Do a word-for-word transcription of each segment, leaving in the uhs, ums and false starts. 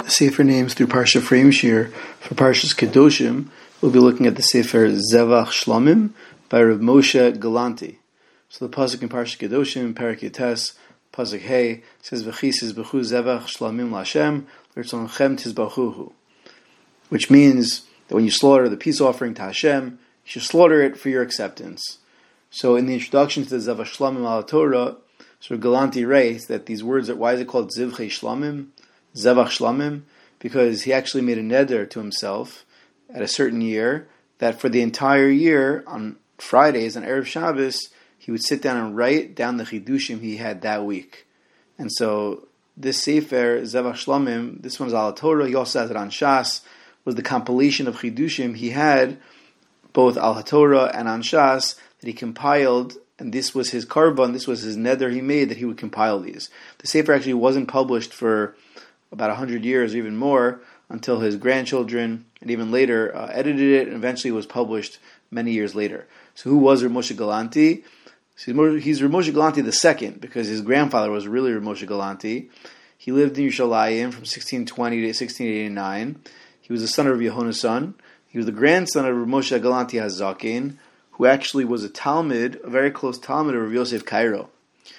Sefer names through Parsha Frame Shir for Parshas Kedoshim. We'll be looking at the Sefer Zevach Shlomim by Rav Moshe Galanti. So the pasuk in Parsha Kedoshim, Perek Yates, pasuk Hey, says V'chisis b'chu Zevach Shlomim Lashem l'rtzonchem tizbachuhu, which means that when you slaughter the peace offering to Hashem, you should slaughter it for your acceptance. So in the introduction to the Zevach Shlomim al Torah, so Galanti writes that these words, why is it called Zivchei Shlomim? Zevach Shlomim, because he actually made a neder to himself at a certain year that for the entire year, on Fridays, on Erev Shabbos, he would sit down and write down the chidushim he had that week. And so this Sefer, Zevach Shlomim, this one's Al Torah, he also has it on Shas, was the compilation of chidushim he had, both Al Torah and on Shas, that he compiled, and this was his karban, this was his neder he made, that he would compile these. The Sefer actually wasn't published for about a hundred years or even more, until his grandchildren, and even later, uh, edited it, and eventually was published many years later. So who was Rav Moshe Galanti? So he's Rav Moshe Galanti the second, because his grandfather was really Rav Moshe Galanti. He lived in Yerushalayim from sixteen twenty to sixteen eighty-nine. He was the son of Yehonasan. He was the grandson of Rav Moshe Galanti HaZaken, who actually was a Talmud, a very close Talmud of Rav Yosef Cairo.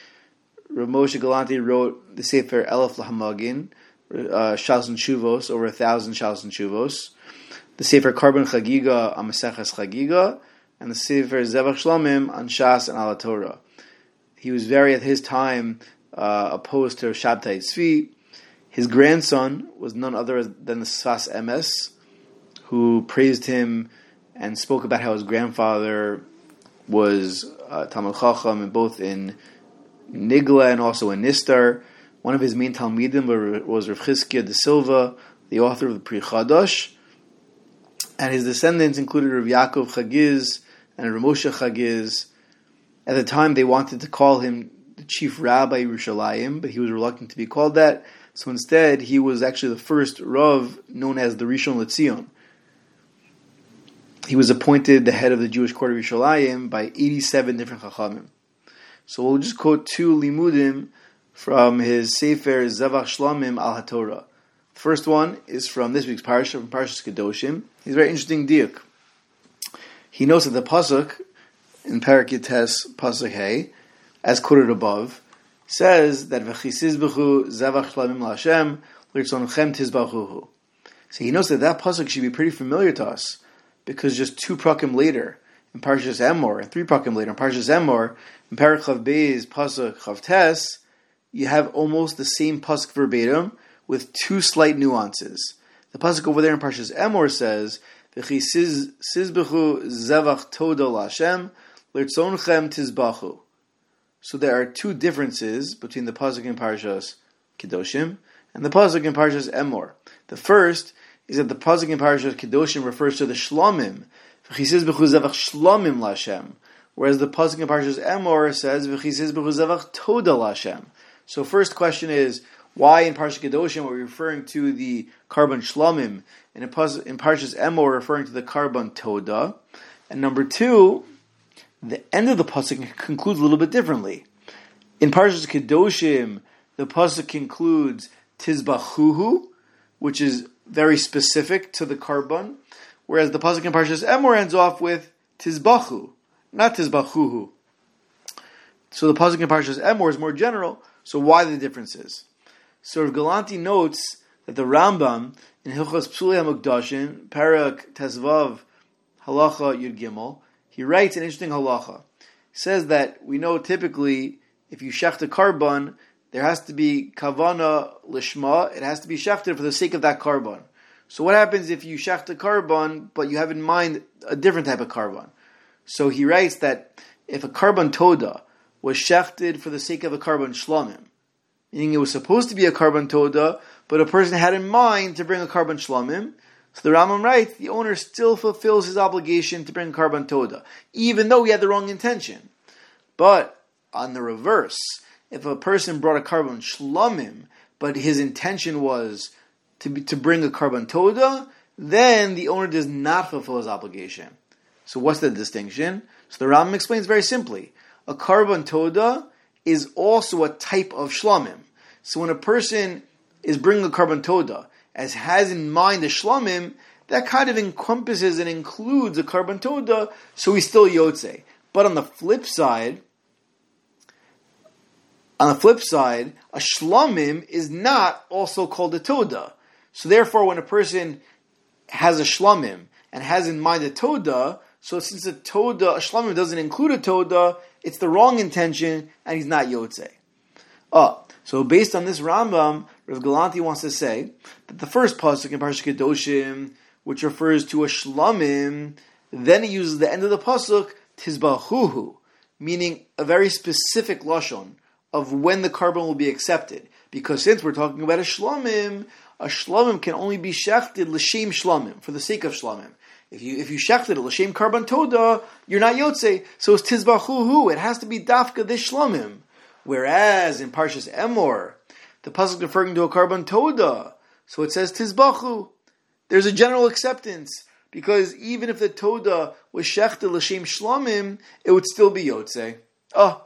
Rav Moshe Galanti wrote the Sefer Elef Lahamagin, Uh, Shals and Shuvos, over a thousand Shals and Shuvos, the Sefer Karban Chagiga on Maseches Chagiga, and the Sefer Zevach Shlomim on Shas and Al Torah. He was very, at his time, uh, opposed to Shabtai Tzvi. His grandson was none other than the Sfas Emes, who praised him and spoke about how his grandfather was uh, Talmud Chacham, both in Nigla and also in Nistar. One of his main Talmidim was Rav Chizkiah de Silva, the author of the Pri Chadash, and his descendants included Rav Yaakov Chagiz and Rav Moshe Chagiz. At the time, they wanted to call him the chief rabbi Yerushalayim, but he was reluctant to be called that. So instead, he was actually the first Rav known as the Rishon LeZion. He was appointed the head of the Jewish court of Yerushalayim by eighty-seven different Chachamim. So we'll just quote two limudim from his Sefer Zevach Shlomim al HaTorah. The first one is from this week's Parsha, from Parshas Kedoshim. He's a very interesting diuk. He notes that the pasuk in Perek Yates pasuk Hey, as quoted above, says that V'chisizbechu Zevach Shlomim LaHashem l'rtzonchem tizbachuhu. So he notes that that pasuk should be pretty familiar to us, because just two prakim later, in Parshas Emor, and three prakim later in Parshas Emor, in Perek Chav Beis pasuk Chav Tes, you have almost the same pasuk verbatim with two slight nuances. The pasuk over there in Parshas Emor says, "V'chi sizbechu zevach toda l'Hashem l'rtzonchem tizbachu." So there are two differences between the pasuk in Parshas Kedoshim and the pasuk in Parshas Emor. The first is that the pasuk in Parshas Kedoshim refers to the Shlomim, "V'chi sizbechu zevach shlomim l'Hashem," whereas the pasuk in Parshas Emor says, "V'chi sizbechu zevach toda l'Hashem." So first question is, why in Parshas Kedoshim are we referring to the Karban Shlomim, and in Parshas Emor referring to the Karban Toda? And number two, the end of the pasuk concludes a little bit differently. In Parshas Kedoshim, the pasuk concludes Tizbachuhu, which is very specific to the Karban, whereas the pasuk in Parshas Emor ends off with Tizbachu, not Tizbachuhu. So the pasuk in Parshas Emor is more general. So why the differences? So Rav Galanti notes that the Rambam in Hilchos Psulei HaMukdashin, Parak Tesvav, Halacha Yud Gimel, he writes an interesting halacha. He says that we know typically if you shecht a karban, there has to be kavana lishma. It has to be shechted for the sake of that karban. So what happens if you shecht a karban, but you have in mind a different type of karban? So he writes that if a karban toda was shechted for the sake of a karban shlomim, meaning it was supposed to be a karban toda, but a person had in mind to bring a karban shlomim, so the Rambam writes, the owner still fulfills his obligation to bring a karban toda, even though he had the wrong intention. But on the reverse, if a person brought a karban shlomim, but his intention was to be, to bring a karban toda, then the owner does not fulfill his obligation. So what's the distinction? So the Rambam explains very simply. A karban toda is also a type of shlomim. So when a person is bringing a karban toda as has in mind the shlamim, that kind of encompasses and includes a karban toda, so he's still yotze. But on the flip side, on the flip side, a shlamim is not also called a toda. So therefore, when a person has a shlamim and has in mind a toda, so since a toda, a shlamim doesn't include a toda, it's the wrong intention and he's not yotze. Oh, so based on this Rambam, Rav Galanti wants to say that the first pasuk in Parashat Kedoshim, which refers to a shlamim, then it uses the end of the pasuk, tizbachuhu, meaning a very specific lashon of when the karban will be accepted. Because since we're talking about a shlamim, a shlamim can only be shechted l'shem shlamim, for the sake of shlamim. If you if you shechted it l'shem karban toda, you're not yotze. So it's tizbachuhu. It has to be dafka this shlamim. Whereas in Parshas Emor, the pasuk is referring to a karban toda, so it says tizbachu. There's a general acceptance, because even if the toda was shechted l'shem shlamim, it would still be yotze. Oh,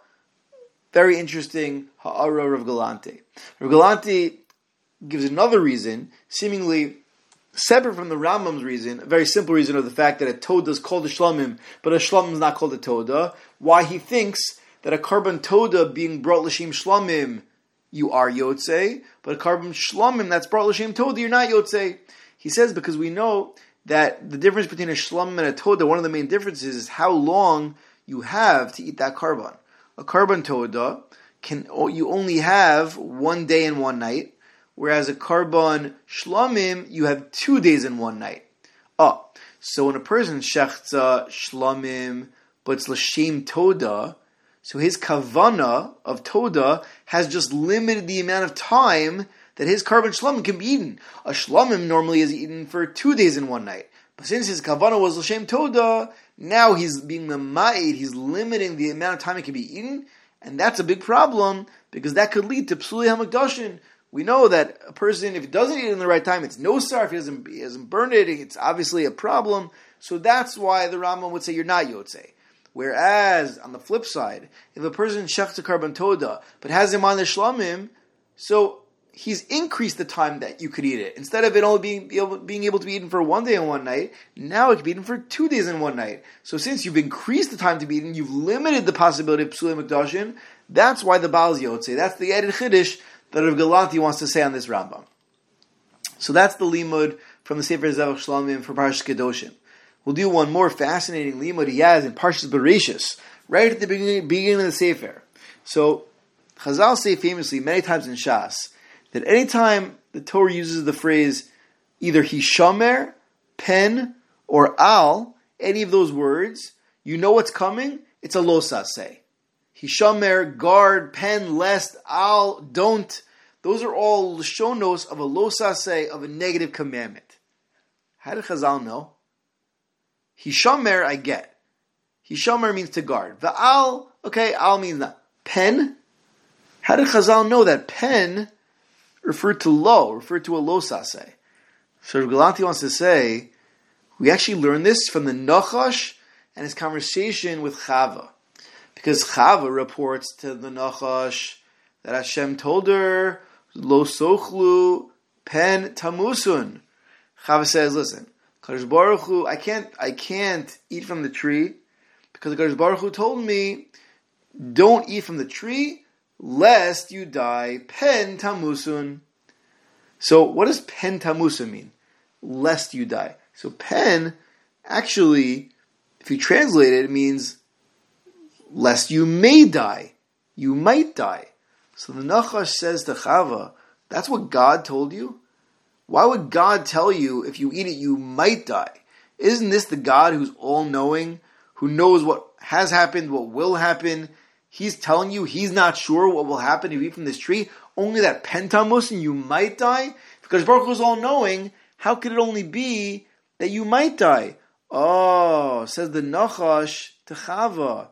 very interesting ha'ara Rav Galanti. Rav Galanti gives another reason, seemingly separate from the Rambam's reason, a very simple reason of the fact that a toda is called a shlamim, but a shlamim is not called a toda. Why he thinks that a karban toda being brought l'shem shlamim, you are yotze, but a karban shlamim that's brought l'shem toda, you're not yotze. He says because we know that the difference between a shlamim and a toda, one of the main differences is how long you have to eat that karban. A karban toda can you only have one day and one night, whereas a karban shlamim you have two days and one night. Oh, so when a person shechtza shlamim but it's l'shem toda, so his kavana of toda has just limited the amount of time that his karban shlamim can be eaten. A shlamim normally is eaten for two days and one night, but since his kavana was l'shem toda, now he's being mama'id, he's limiting the amount of time it can be eaten, and that's a big problem, because that could lead to psulei hamikdashin. We know that a person, if he doesn't eat it in the right time, it's no sar. If he doesn't, he doesn't burn it, it's obviously a problem. So that's why the Rambam would say you're not yotze. Whereas, on the flip side, if a person shechts a karban toda, but has him on the shlamim, so he's increased the time that you could eat it. Instead of it only being able, being able to be eaten for one day and one night, now it can be eaten for two days and one night. So since you've increased the time to be eaten, you've limited the possibility of psulei mikdashin. That's why the Baal is yotze. That's the added chiddush that Rav Galanti wants to say on this Rambam. So that's the limud from the Sefer Zevach Shlamim for Parshas Kedoshim. We'll do one more fascinating limud he has in Parshas Bereshis, right at the beginning, beginning of the Sefer. So Chazal say famously many times in Shas that anytime the Torah uses the phrase either hishamer, pen, or al, any of those words, you know what's coming? It's a lo saseh. Hishamer, guard, pen, lest, al, don't. Those are all lashonos of a lo saseh, of a negative commandment. How did Chazal know? Hishamer, I get. Hishamer means to guard. Va'al, okay, al means not. Pen? How did Chazal know that pen referred to lo, referred to a lo saseh? So Rav Galanti wants to say, we actually learned this from the Nachash and his conversation with Chava. Because Chava reports to the Nachash that Hashem told her, lo sochlu pen tamusun. Chava says, listen, Kadosh Baruch Hu, I can't, I can't eat from the tree because Kadosh Baruch Hu told me, don't eat from the tree lest you die. Pen tamusun. So what does pen tamusun mean? Lest you die. So pen, actually, if you translate it, it means lest you may die. You might die. So the Nachash says to Chava, that's what God told you? Why would God tell you if you eat it you might die? Isn't this the God who's all-knowing, who knows what has happened, what will happen? He's telling you he's not sure what will happen if you eat from this tree, only that pentamus and you might die? Because Baruch Hu is all-knowing, how could it only be that you might die? Oh, says the Nachash to Chava,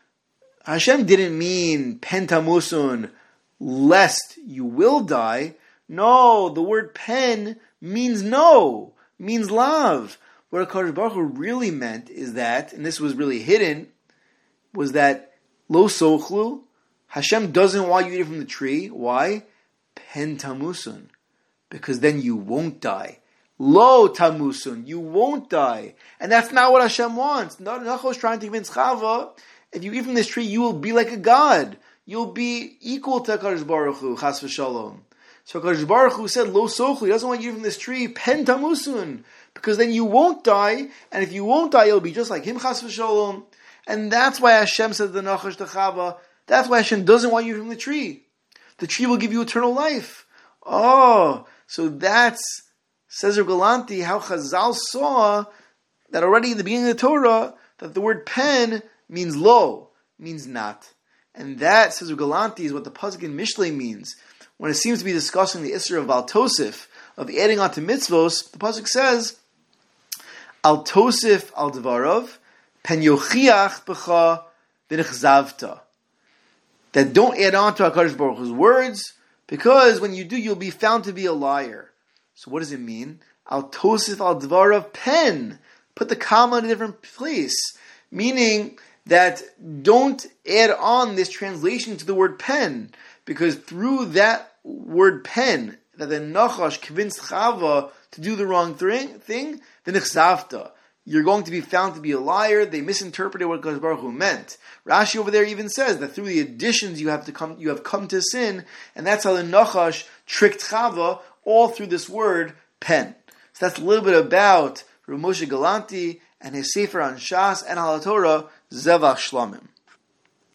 Hashem didn't mean pentamusun, lest you will die. No, the word pen means no, means love. What HaKadosh Baruch Hu really meant is that, and this was really hidden, was that lo sochlu, Hashem doesn't want you to eat from the tree. Why? Pen tamusun. because then you won't die. Lo tamusun, you won't die. And that's not what Hashem wants. Nachash is trying to convince Chava, if you eat from this tree, you will be like a god. You'll be equal to HaKadosh Baruch Hu, chas v'shalom. So HaKadosh Baruch Hu said, Lo sochli, he doesn't want you from this tree, pen tamusun, because then you won't die, and if you won't die, you'll be just like him, chas v'shalom. And that's why Hashem said to the Nachash to Chava, that's why Hashem doesn't want you from the tree. The tree will give you eternal life. Oh, so that's, says Rav Galanti, how Chazal saw that already in the beginning of the Torah, that the word pen means lo, means not. And that, says Rav Galanti, is what the pasuk in Mishlei means. When it seems to be discussing the Isser of Al Tosif, of adding on to mitzvos, the pasuk says, Al Tosif al Devarav, pen yochiach b'cha v'nechzavta. That don't add on to HaKadosh Baruch Hu's words, because when you do, you'll be found to be a liar. So what does it mean? Al Tosif al Devarav pen. Put the comma in a different place. Meaning that don't add on this translation to the word pen, because through that word pen, that the Nachash convinced Chava to do the wrong thing, thing the Nechzavta. You're going to be found to be a liar. They misinterpreted what HaKadosh Baruch Hu meant. Rashi over there even says that through the additions you have to come, you have come to sin, and that's how the Nachash tricked Chava all through this word pen. So that's a little bit about Rav Moshe Galanti and his Sefer on Shas and Halatorah, Zevach Shlamim.